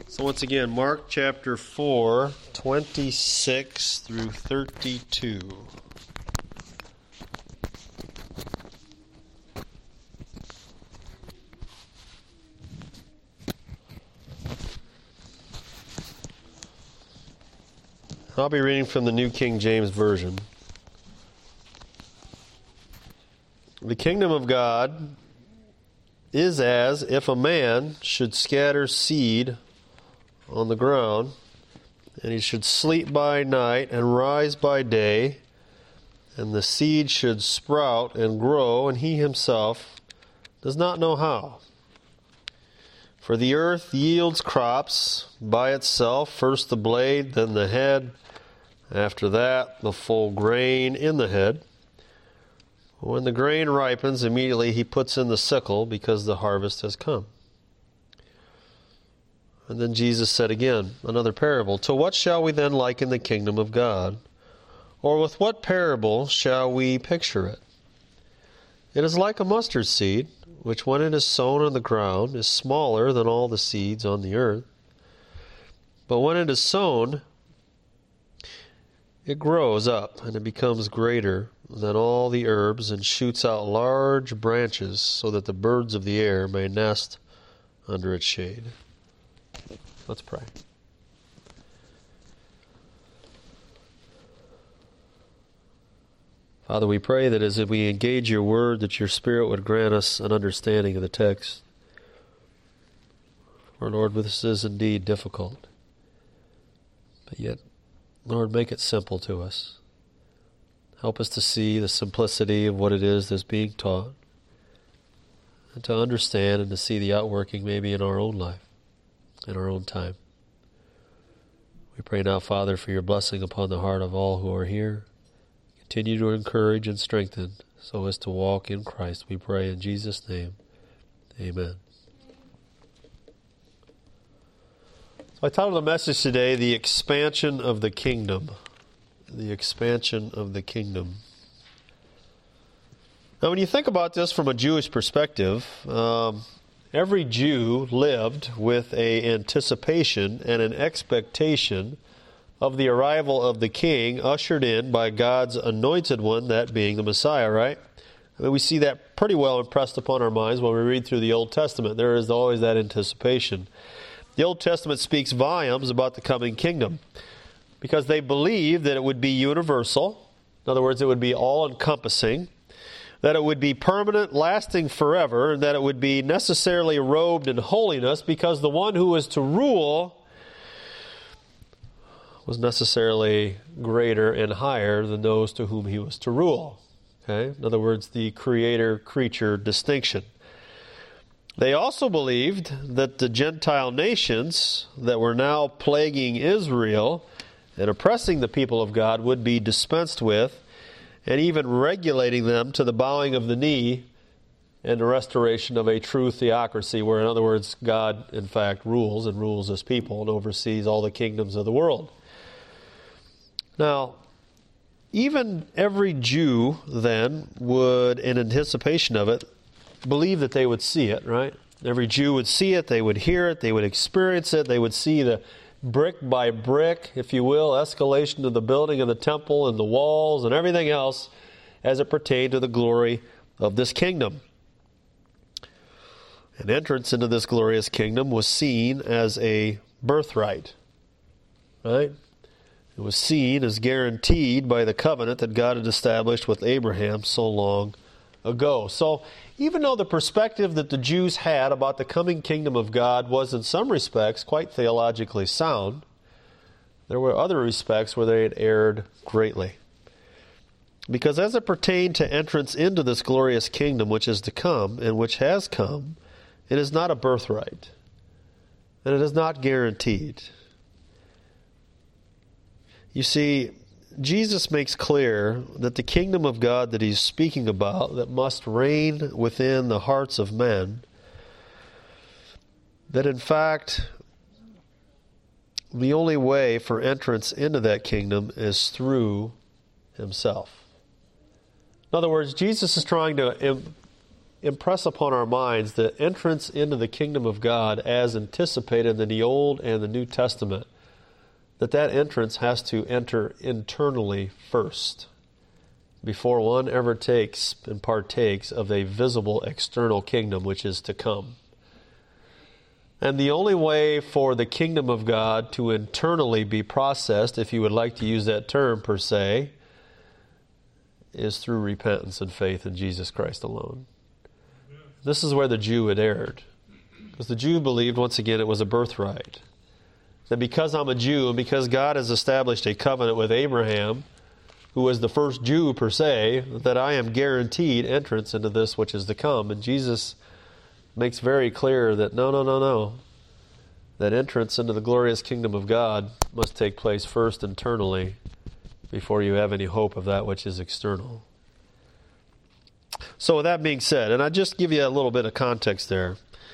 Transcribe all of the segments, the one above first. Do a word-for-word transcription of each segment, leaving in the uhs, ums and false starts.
So once again, Mark chapter four, twenty-six through thirty-two. I'll be reading from the New King James Version. The kingdom of God is as if a man should scatter seed on the ground, and he should sleep by night and rise by day, and the seed should sprout and grow, and he himself does not know how. For the earth yields crops by itself, first the blade, then the head, after that the full grain in the head. When the grain ripens, immediately he puts in the sickle, because the harvest has come. And then Jesus said again, another parable, "To what shall we then liken the kingdom of God? Or with what parable shall we picture it? It is like a mustard seed, which when it is sown on the ground is smaller than all the seeds on the earth. But when it is sown, it grows up, and it becomes greater than all the herbs, and shoots out large branches, so that the birds of the air may nest under its shade." Let's pray. Father, we pray that as we engage your word, that your Spirit would grant us an understanding of the text. For, Lord, this is indeed difficult. But yet, Lord, make it simple to us. Help us to see the simplicity of what it is that's being taught, and to understand and to see the outworking maybe in our own life, in our own time. We pray now, Father, for your blessing upon the heart of all who are here. Continue to encourage and strengthen so as to walk in Christ. We pray in Jesus' name. Amen. So I titled the message today, The Expansion of the Kingdom. The expansion of the kingdom. Now, when you think about this from a Jewish perspective, um, every Jew lived with an anticipation and an expectation of the arrival of the king ushered in by God's anointed one, that being the Messiah, right? I mean, we see that pretty well impressed upon our minds when we read through the Old Testament. There is always that anticipation. The Old Testament speaks volumes about the coming kingdom, because they believed that it would be universal. In other words, it would be all-encompassing, that it would be permanent, lasting forever, and that it would be necessarily robed in holiness, because the one who was to rule was necessarily greater and higher than those to whom he was to rule. Okay? In other words, the creator-creature distinction. They also believed that the Gentile nations that were now plaguing Israel and oppressing the people of God would be dispensed with, and even regulating them to the bowing of the knee and the restoration of a true theocracy, where, in other words, God, in fact, rules and rules his people and oversees all the kingdoms of the world. Now, even every Jew then would, in anticipation of it, believe that they would see it, right? Every Jew would see it, they would hear it, they would experience it, they would see the brick by brick, if you will, escalation of the building of the temple and the walls and everything else as it pertained to the glory of this kingdom. An entrance into this glorious kingdom was seen as a birthright, right? It was seen as guaranteed by the covenant that God had established with Abraham so long ago. So even though the perspective that the Jews had about the coming kingdom of God was in some respects quite theologically sound, there were other respects where they had erred greatly. Because as it pertained to entrance into this glorious kingdom which is to come and which has come, it is not a birthright, and it is not guaranteed. You see, Jesus makes clear that the kingdom of God that he's speaking about, that must reign within the hearts of men, that in fact the only way for entrance into that kingdom is through himself. In other words, Jesus is trying to impress upon our minds the entrance into the kingdom of God as anticipated in the Old and the New Testament, that that entrance has to enter internally first before one ever takes and partakes of a visible external kingdom which is to come. And the only way for the kingdom of God to internally be processed, if you would like to use that term per se, is through repentance and faith in Jesus Christ alone. This is where the Jew had erred. Because the Jew believed, once again, it was a birthright. That because I'm a Jew, and because God has established a covenant with Abraham, who was the first Jew per se, that I am guaranteed entrance into this which is to come. And Jesus makes very clear that no, no, no, no. That entrance into the glorious kingdom of God must take place first internally before you have any hope of that which is external. So with that being said, and I just give you a little bit of context there,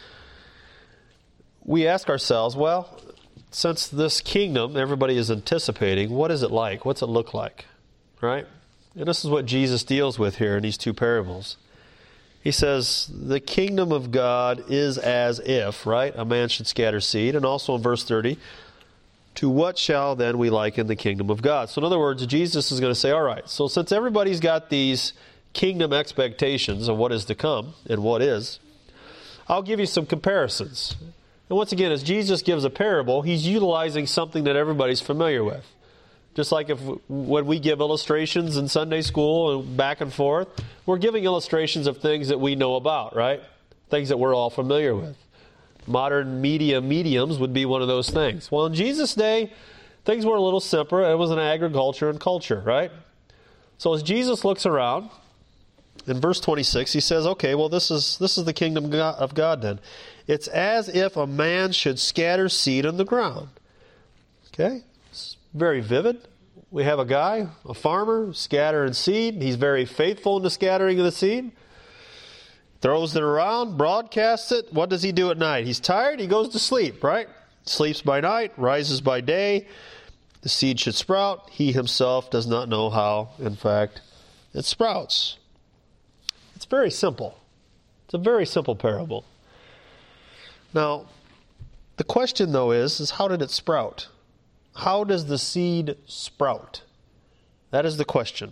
we ask ourselves, well, since this kingdom everybody is anticipating, what is it like? What's it look like? Right? And this is what Jesus deals with here in these two parables. He says, the kingdom of God is as if, right, a man should scatter seed. And also in verse thirty, to what shall then we liken the kingdom of God? So in other words, Jesus is going to say, all right, so since everybody's got these kingdom expectations of what is to come and what is, I'll give you some comparisons. And once again, as Jesus gives a parable, he's utilizing something that everybody's familiar with. Just like if when we give illustrations in Sunday school and back and forth, we're giving illustrations of things that we know about, right? Things that we're all familiar with. Modern media mediums would be one of those things. Well, in Jesus' day, things were a little simpler. It was an agriculture and culture, right? So as Jesus looks around, in verse twenty-six, he says, okay, well, this is this is the kingdom of God then. It's as if a man should scatter seed on the ground. Okay? It's very vivid. We have a guy, a farmer, scattering seed. He's very faithful in the scattering of the seed. Throws it around, broadcasts it. What does he do at night? He's tired, he goes to sleep, right? Sleeps by night, rises by day. The seed should sprout. He himself does not know how, in fact, it sprouts. It's very simple. It's a very simple parable. Now, the question, though, is, is how did it sprout? How does the seed sprout? That is the question.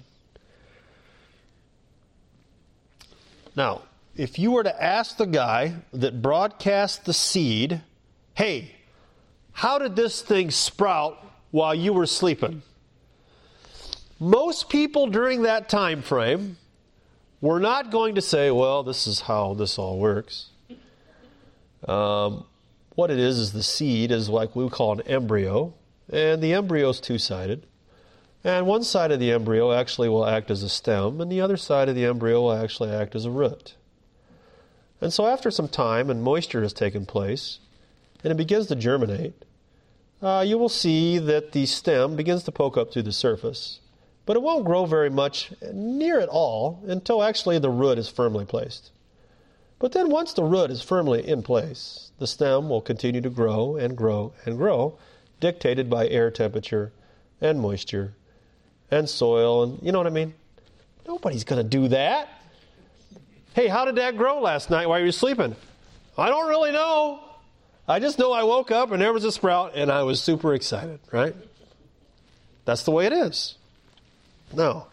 Now, if you were to ask the guy that broadcast the seed, hey, how did this thing sprout while you were sleeping? Most people during that time frame were not going to say, well, this is how this all works. Um, what it is is the seed is like we call an embryo, and the embryo is two-sided. And one side of the embryo actually will act as a stem, and the other side of the embryo will actually act as a root. And so after some time and moisture has taken place, and it begins to germinate, uh, you will see that the stem begins to poke up through the surface. But it won't grow very much, near at all, until actually the root is firmly placed. But then once the root is firmly in place, the stem will continue to grow and grow and grow, dictated by air temperature and moisture and soil, and you know what I mean? Nobody's going to do that. Hey, how did that grow last night while you were sleeping? I don't really know. I just know I woke up and there was a sprout and I was super excited, right? That's the way it is. Now,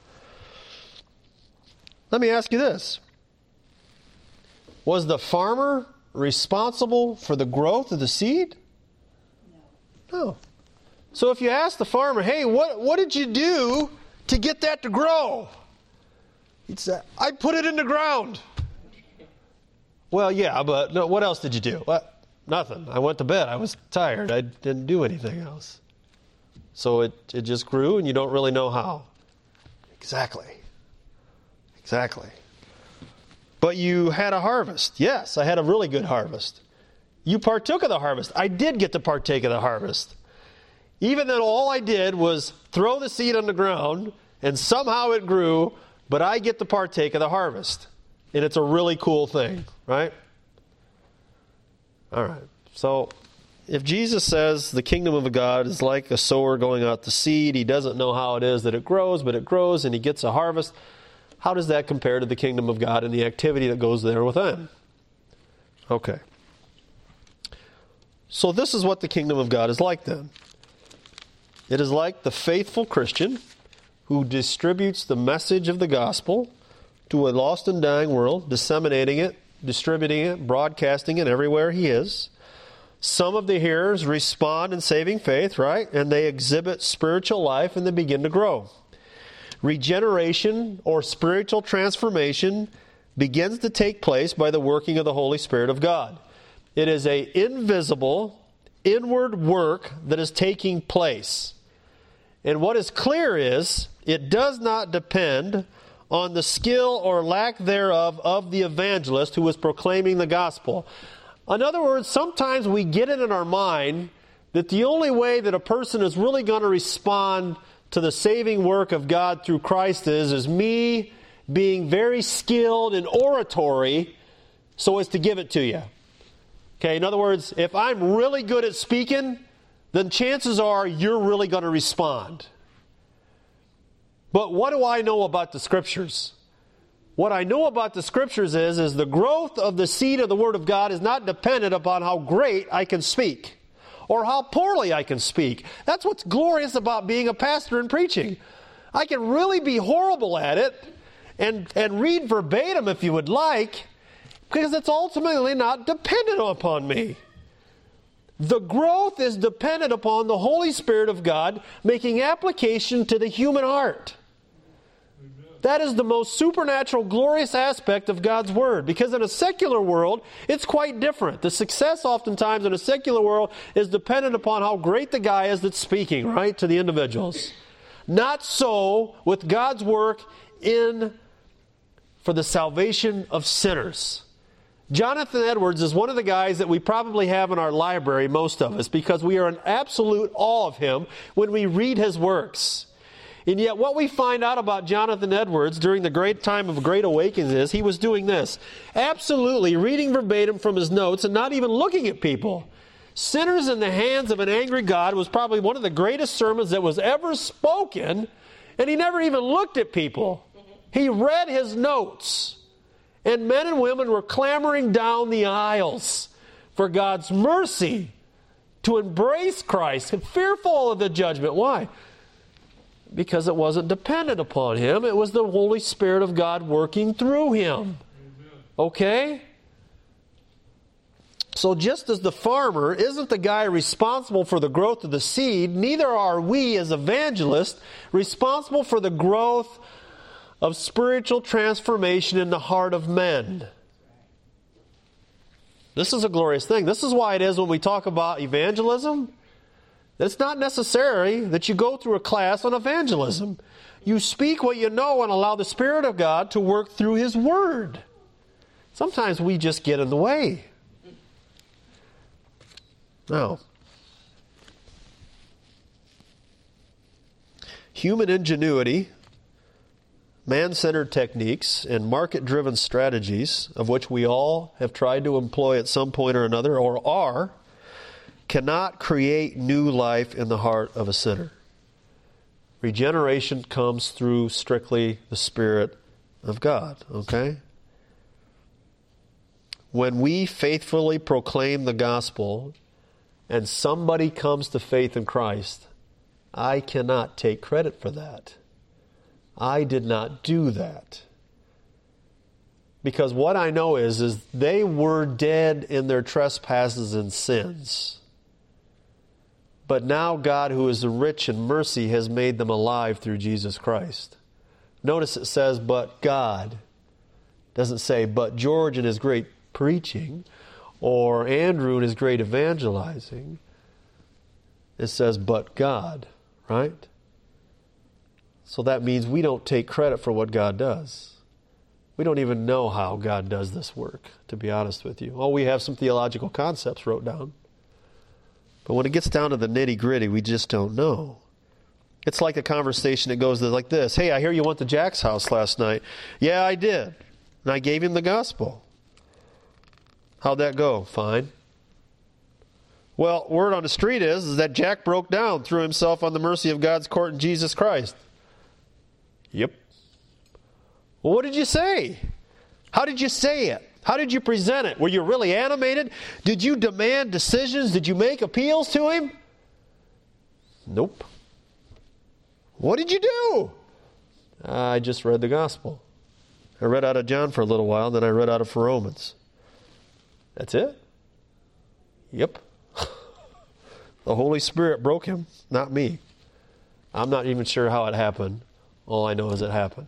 let me ask you this. Was the farmer responsible for the growth of the seed? No. No. So if you ask the farmer, hey, what, what did you do to get that to grow? He'd say, I put it in the ground. Well, yeah, but no, what else did you do? Well, nothing. I went to bed. I was tired. I didn't do anything else. So it, it just grew and you don't really know how. Exactly. Exactly. But you had a harvest. Yes, I had a really good harvest. You partook of the harvest. I did get to partake of the harvest. Even though all I did was throw the seed on the ground and somehow it grew, but I get to partake of the harvest. And it's a really cool thing, right? All right. So if Jesus says the kingdom of God is like a sower going out to seed, he doesn't know how it is that it grows, but it grows and he gets a harvest. how does that compare to the kingdom of God and the activity that goes there within? Okay. So this is what the kingdom of God is like then. It is like the faithful Christian who distributes the message of the gospel to a lost and dying world, disseminating it, distributing it, broadcasting it everywhere he is. Some of the hearers respond in saving faith, right? And they exhibit spiritual life and they begin to grow. Regeneration or spiritual transformation begins to take place by the working of the Holy Spirit of God. It is an invisible, inward work that is taking place. And what is clear is, it does not depend on the skill or lack thereof of the evangelist who is proclaiming the gospel. In other words, sometimes we get it in our mind that the only way that a person is really going to respond to the saving work of God through Christ is, is me being very skilled in oratory so as to give it to you. Okay, in other words, if I'm really good at speaking, then chances are you're really going to respond. But what do I know about the Scriptures? What I know about the Scriptures is, is the growth of the seed of the Word of God is not dependent upon how great I can speak or how poorly I can speak. That's what's glorious about being a pastor and preaching. I can really be horrible at it and, and read verbatim if you would like, because it's ultimately not dependent upon me. The growth is dependent upon the Holy Spirit of God making application to the human heart. That is the most supernatural, glorious aspect of God's Word. Because in a secular world, it's quite different. The success oftentimes in a secular world is dependent upon how great the guy is that's speaking, right, to the individuals. Not so with God's work in for the salvation of sinners. Jonathan Edwards is one of the guys that we probably have in our library, most of us, because we are in absolute awe of him when we read his works. And yet what we find out about Jonathan Edwards during the great time of Great Awakening is he was doing this. Absolutely reading verbatim from his notes and not even looking at people. Sinners in the Hands of an Angry God was probably one of the greatest sermons that was ever spoken, and he never even looked at people. He read his notes. And men and women were clamoring down the aisles for God's mercy to embrace Christ, fearful of the judgment. Why? Because it wasn't dependent upon him. It was the Holy Spirit of God working through him. Okay? So just as the farmer isn't the guy responsible for the growth of the seed, neither are we as evangelists responsible for the growth of spiritual transformation in the heart of men. This is a glorious thing. This is why it is when we talk about evangelism, it's not necessary that you go through a class on evangelism. You speak what you know and allow the Spirit of God to work through His Word. Sometimes we just get in the way. Now, human ingenuity, man-centered techniques, and market-driven strategies, of which we all have tried to employ at some point or another, or are, cannot create new life in the heart of a sinner. Regeneration comes through strictly the Spirit of God, okay? When we faithfully proclaim the gospel and somebody comes to faith in Christ, I cannot take credit for that. I did not do that. Because what I know is, is they were dead in their trespasses and sins. But now God, who is rich in mercy, has made them alive through Jesus Christ. Notice it says, but God. It doesn't say, but George and his great preaching, or Andrew and his great evangelizing. It says, but God, right? So that means we don't take credit for what God does. We don't even know how God does this work, to be honest with you. Oh, we have some theological concepts wrote down. But when it gets down to the nitty-gritty, we just don't know. It's like a conversation that goes like this. Hey, I hear you went to Jack's house last night. Yeah, I did. And I gave him the gospel. How'd that go? Fine. Well, word on the street is, is that Jack broke down, threw himself on the mercy of God's court in Jesus Christ. Yep. Well, what did you say? How did you say it? How did you present it? Were you really animated? Did you demand decisions? Did you make appeals to him? Nope. What did you do? I just read the gospel. I read out of John for a little while, then I read out of Romans. That's it? Yep. The Holy Spirit broke him, not me. I'm not even sure how it happened. All I know is it happened.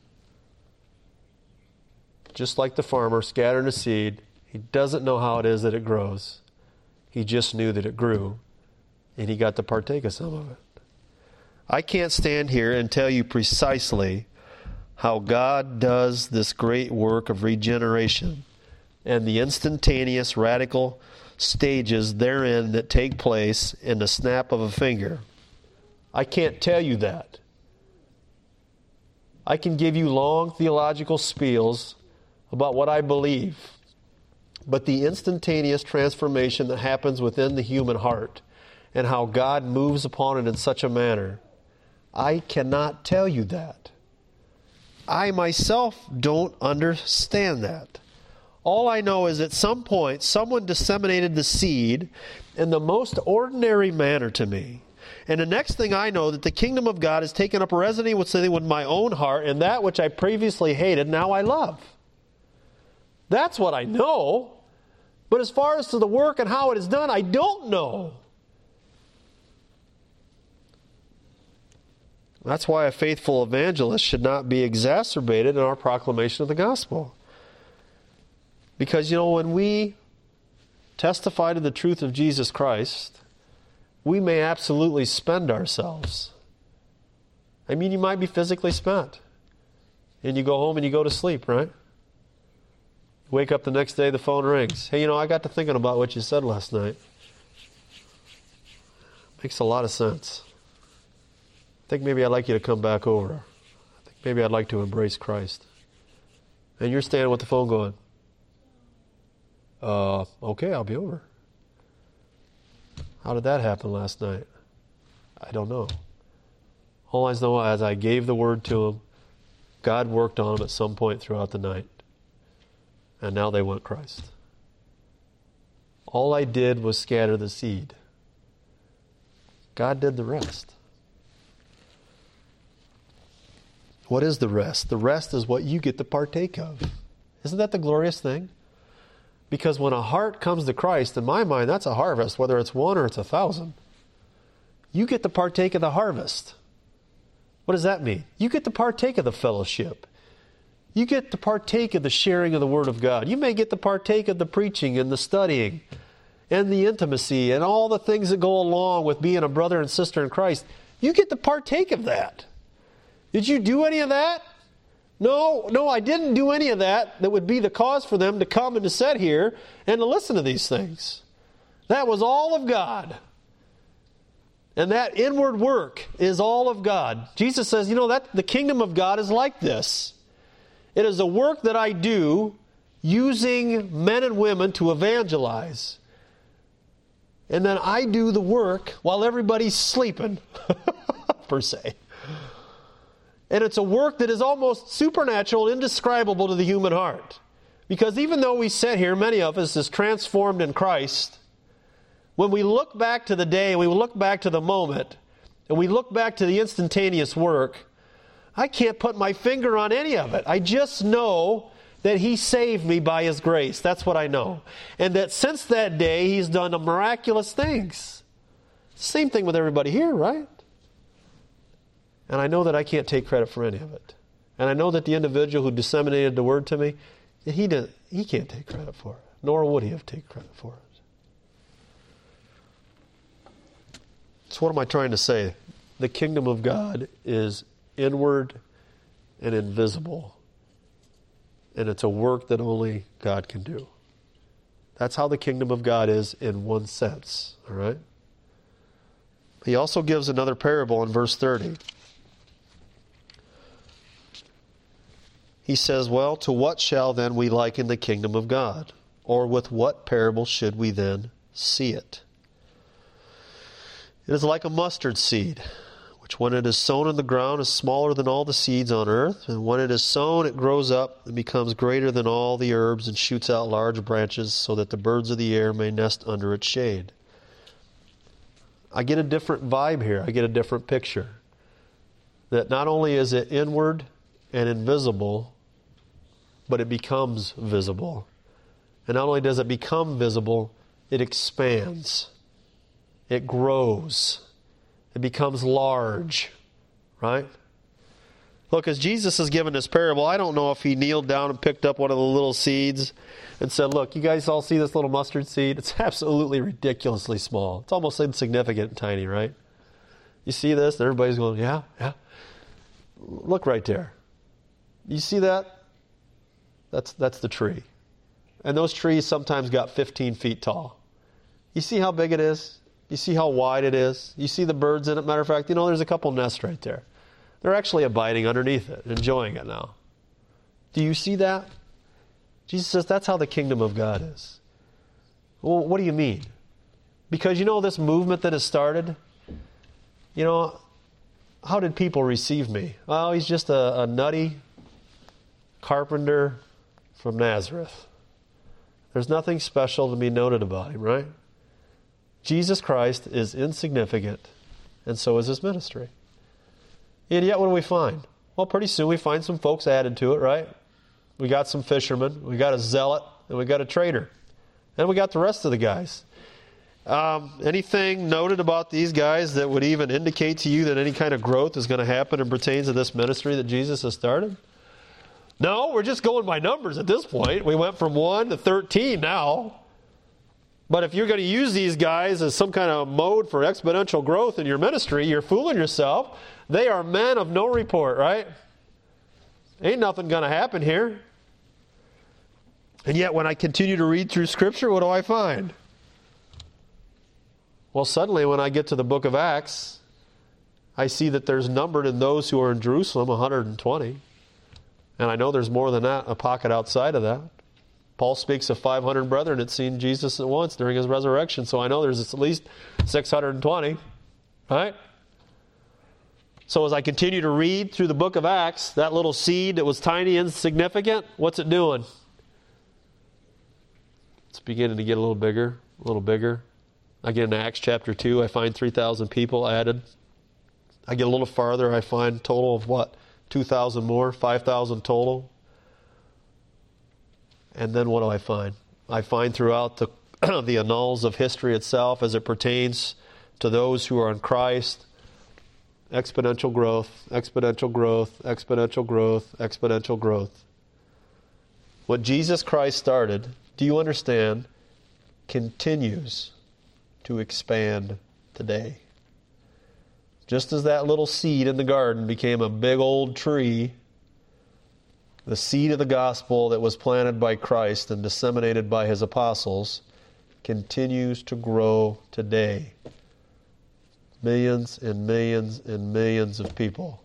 Just like the farmer scattering a seed, he doesn't know how it is that it grows. He just knew that it grew, and he got to partake of some of it. I can't stand here and tell you precisely how God does this great work of regeneration and the instantaneous radical stages therein that take place in the snap of a finger. I can't tell you that. I can give you long theological spiels about what I believe, but the instantaneous transformation that happens within the human heart and how God moves upon it in such a manner, I cannot tell you that. I myself don't understand that. All I know is at some point someone disseminated the seed in the most ordinary manner to me. And the next thing I know, that the kingdom of God has taken up residence within my own heart, and that which I previously hated, now I love. That's what I know. But as far as to the work and how it is done, I don't know. That's why a faithful evangelist should not be exacerbated in our proclamation of the gospel. Because, you know, when we testify to the truth of Jesus Christ, we may absolutely spend ourselves. I mean, you might be physically spent. And you go home and you go to sleep, right? Wake up the next day, the phone rings. Hey, you know, I got to thinking about what you said last night. Makes a lot of sense. I think maybe I'd like you to come back over. I think maybe I'd like to embrace Christ. And you're standing with the phone going, uh, okay, I'll be over. How did that happen last night? I don't know. All I know, as I gave the word to them, God worked on them at some point throughout the night. And now they want Christ. All I did was scatter the seed. God did the rest. What is the rest? The rest is what you get to partake of. Isn't that the glorious thing? Because when a heart comes to Christ, in my mind, that's a harvest, whether it's one or it's a thousand. You get to partake of the harvest. What does that mean? You get to partake of the fellowship. You get to partake of the sharing of the Word of God. You may get to partake of the preaching and the studying and the intimacy and all the things that go along with being a brother and sister in Christ. You get to partake of that. Did you do any of that? No, no, I didn't do any of that that would be the cause for them to come and to sit here and to listen to these things. That was all of God. And that inward work is all of God. Jesus says, you know, that the kingdom of God is like this. It is a work that I do using men and women to evangelize. And then I do the work while everybody's sleeping, per se. And it's a work that is almost supernatural, indescribable to the human heart. Because even though we sit here, many of us, is transformed in Christ, when we look back to the day, we look back to the moment, and we look back to the instantaneous work, I can't put my finger on any of it. I just know that He saved me by His grace. That's what I know. And that since that day, He's done miraculous things. Same thing with everybody here, right? And I know that I can't take credit for any of it. And I know that the individual who disseminated the word to me, he didn't, he can't take credit for it. Nor would he have taken credit for it. So what am I trying to say? The kingdom of God is inward and invisible. And it's a work that only God can do. That's how the kingdom of God is in one sense. All right? He also gives another parable in verse thirty. He says, well, to what shall then we liken the kingdom of God? Or with what parable should we then see it? It is like a mustard seed, which which when it is sown in the ground is smaller than all the seeds on earth. And when it is sown, it grows up and becomes greater than all the herbs and shoots out large branches so that the birds of the air may nest under its shade. I get a different vibe here. I get a different picture. That not only is it inward and invisible, but it becomes visible. And not only does it become visible, it expands. It grows. It becomes large, right? Look, as Jesus is giving this parable, I don't know if he kneeled down and picked up one of the little seeds and said, look, you guys all see this little mustard seed? It's absolutely ridiculously small. It's almost insignificant and tiny, right? You see this? And everybody's going, yeah, yeah. Look right there. You see that? That's, that's the tree. And those trees sometimes got fifteen feet tall. You see how big it is? You see how wide it is? You see the birds in it? Matter of fact, you know, there's a couple nests right there. They're actually abiding underneath it, enjoying it now. Do you see that? Jesus says that's how the kingdom of God is. Well, what do you mean? Because you know this movement that has started? You know, how did people receive me? Oh, he's just a, a nutty carpenter from Nazareth. There's nothing special to be noted about him, right? Jesus Christ is insignificant, and so is his ministry. And yet what do we find? Well, pretty soon we find some folks added to it, right? We got some fishermen, we got a zealot, and we got a trader. And we got the rest of the guys. Um, anything noted about these guys that would even indicate to you that any kind of growth is going to happen and pertains to this ministry that Jesus has started? No, we're just going by numbers at this point. We went from one to thirteen now. But if you're going to use these guys as some kind of mode for exponential growth in your ministry, you're fooling yourself. They are men of no report, right? Ain't nothing going to happen here. And yet when I continue to read through Scripture, what do I find? Well, suddenly when I get to the book of Acts, I see that there's numbered in those who are in Jerusalem one hundred twenty. And I know there's more than that, a pocket outside of that. Paul speaks of five hundred brethren that seen Jesus at once during his resurrection. So I know there's at least six hundred twenty, right? So as I continue to read through the book of Acts, that little seed that was tiny and insignificant, what's it doing? It's beginning to get a little bigger, a little bigger. I get into Acts chapter two, I find three thousand people added. I get a little farther, I find total of what? two thousand more, five thousand total. And then what do I find? I find throughout the, the annals of history itself as it pertains to those who are in Christ, exponential growth, exponential growth, exponential growth, exponential growth. What Jesus Christ started, do you understand, continues to expand today. Just as that little seed in the garden became a big old tree, the seed of the gospel that was planted by Christ and disseminated by his apostles continues to grow today. Millions and millions and millions of people.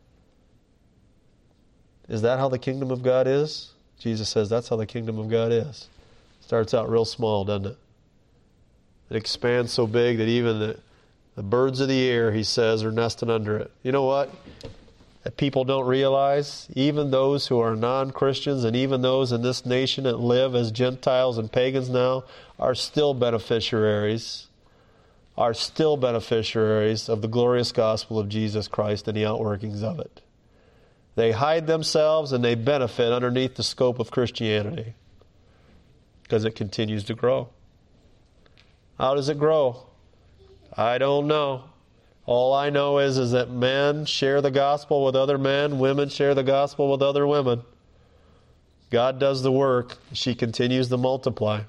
Is that how the kingdom of God is? Jesus says that's how the kingdom of God is. Starts out real small, doesn't it? It expands so big that even the, the birds of the air, he says, are nesting under it. You know what? That people don't realize, even those who are non-Christians and even those in this nation that live as Gentiles and pagans now are still beneficiaries, are still beneficiaries of the glorious gospel of Jesus Christ and the outworkings of it. They hide themselves and they benefit underneath the scope of Christianity because it continues to grow. How does it grow? I don't know. All I know is, is that men share the gospel with other men, women share the gospel with other women. God does the work. She continues to multiply.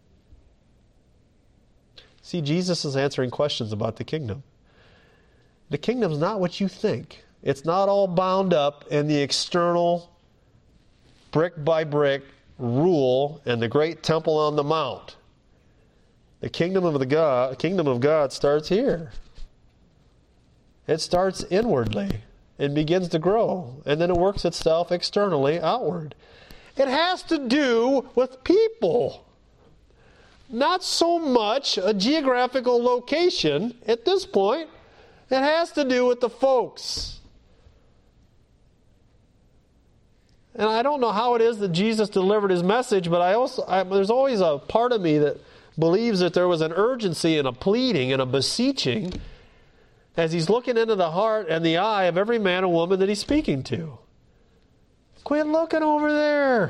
See, Jesus is answering questions about the kingdom. The kingdom's not what you think. It's not all bound up in the external, brick by brick, rule and the great temple on the mount. The kingdom of the God, kingdom of God starts here. It starts inwardly and begins to grow, and then it works itself externally outward. It has to do with people, not so much a geographical location at this point. It has to do with the folks. And I don't know how it is that Jesus delivered his message, but I also I, there's always a part of me that believes that there was an urgency and a pleading and a beseeching as he's looking into the heart and the eye of every man and woman that he's speaking to. Quit looking over there.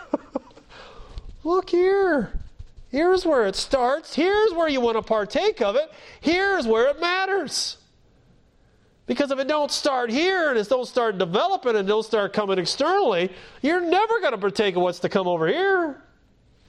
Look here. Here's where it starts. Here's where you want to partake of it. Here's where it matters. Because if it don't start here and it don't start developing and don't start coming externally, you're never going to partake of what's to come over here.